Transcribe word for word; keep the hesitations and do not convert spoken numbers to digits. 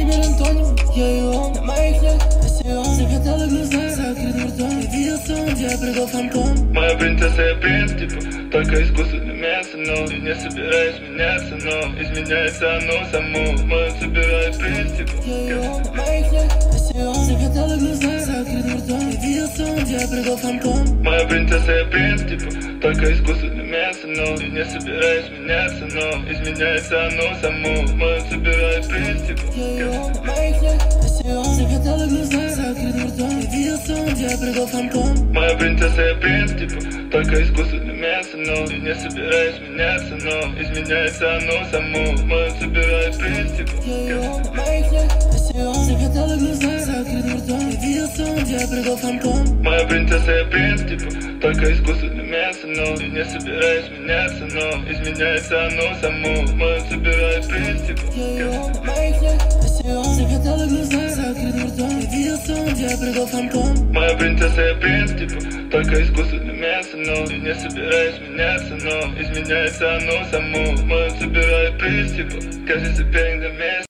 Пример антоним, я и он. На моих лет, если он загадала глаза, закрытым ртом. Я видел сон, где прыгал фантом. Моя принцесса, я принц, типа, только искусственное мясо, но я не собираюсь меняться, но изменяется оно само. Мое собирает принц, типа. Я и он. На моих лет, если он загадала глаза, закрытым ртом. Я видел сон, где прыгал фантом. Моя принцесса, я принц, типа, только искусственное мясо, но я не собираюсь меняться, но изменяется оно само. Мое собирает принц, типа. Я и он. На моих лет, если он загадала глаза, закрытым ртом. Я видел сон, где прыгал фантом. Моя принцесса, я принц, типа, только искусственное мясо, но я не собираюсь меняться, но изменяется оно само. Мое собирает принц, типа. Я и он. На моих лет, если он загадала глаза, закрытым ртом. Я видел сон, где прыгал фантом. Моя принцесса, я принц, типа, только искусственное мясо, но я не собираюсь меняться, но изменяется оно само. Мое собирает принц, типа. Я и он. На моих лет, если он загадала глаза, закрытым ртом. Я видел сон, где прыгал фантом. Моя принцесса, я принц, типа, только искусственное мясо, но я не собираюсь меняться, но изменяется оно само. Мое собирает принц, типа, каждый соперник на месте.